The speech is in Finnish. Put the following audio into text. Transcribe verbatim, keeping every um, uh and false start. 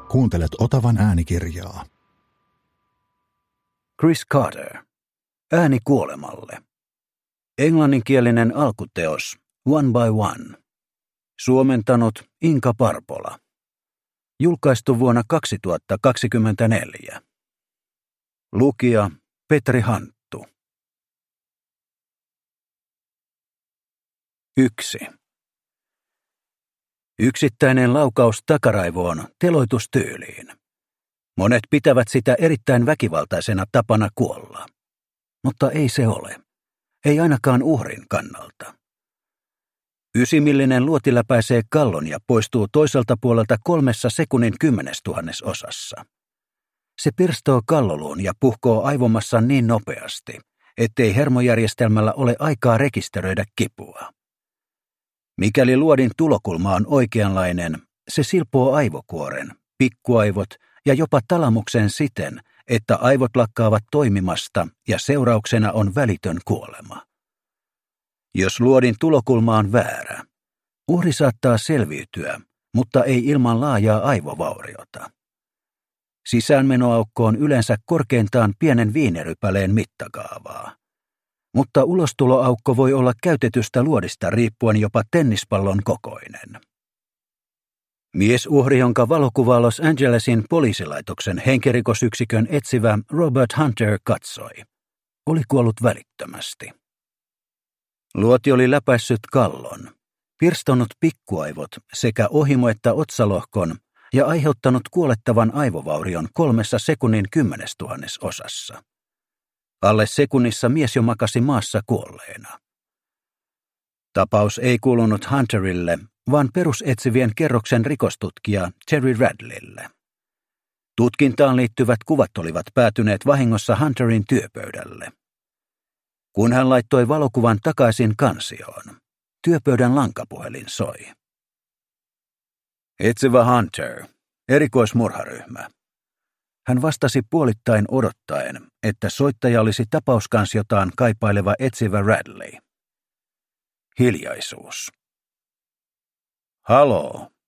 Kuuntelet Otavan äänikirjaa. Chris Carter. Ääni kuolemalle. Englanninkielinen alkuteos One by One. Suomentanut Inka Parpola. Julkaistu vuonna kaksituhattakaksikymmentäneljä. Lukija Petri Hanttu. Yksi. Yksittäinen laukaus takaraivoon teloitustyyliin. Monet pitävät sitä erittäin väkivaltaisena tapana kuolla. Mutta ei se ole. Ei ainakaan uhrin kannalta. Ysimillinen luoti läpäisee kallon ja poistuu toiselta puolelta kolmessa sekunnin kymmenestuhannesosassa. Se pirstoo kalloluun ja puhkoo aivomassa niin nopeasti, ettei hermojärjestelmällä ole aikaa rekisteröidä kipua. Mikäli luodin tulokulma on oikeanlainen, se silpoo aivokuoren, pikkuaivot ja jopa talamuksen siten, että aivot lakkaavat toimimasta ja seurauksena on välitön kuolema. Jos luodin tulokulma on väärä, uhri saattaa selviytyä, mutta ei ilman laajaa aivovauriota. Sisäänmenoaukko on yleensä korkeintaan pienen viinerypäleen mittakaavaa. Mutta ulostuloaukko voi olla käytetystä luodista riippuen jopa tennispallon kokoinen. Miesuhri, jonka valokuvaa Los Angelesin poliisilaitoksen henkirikosyksikön etsivä Robert Hunter katsoi, oli kuollut välittömästi. Luoti oli läpäissyt kallon, pirstonut pikkuaivot sekä ohimo- että otsalohkon ja aiheuttanut kuolettavan aivovaurion kolmessa sekunnin kymmenestuhannesosassa. Alle sekunnissa mies jo makasi maassa kuolleena. Tapaus ei kuulunut Hunterille, vaan perusetsivien kerroksen rikostutkija Terry Radleylle. Tutkintaan liittyvät kuvat olivat päätyneet vahingossa Hunterin työpöydälle. Kun hän laittoi valokuvan takaisin kansioon, työpöydän lankapuhelin soi. Etsivä Hunter, erikoismurharyhmä. Hän vastasi puolittain odottaen, että soittaja olisi tapauskansiotaan kaipaileva etsivä Radley. Hiljaisuus. Haloo,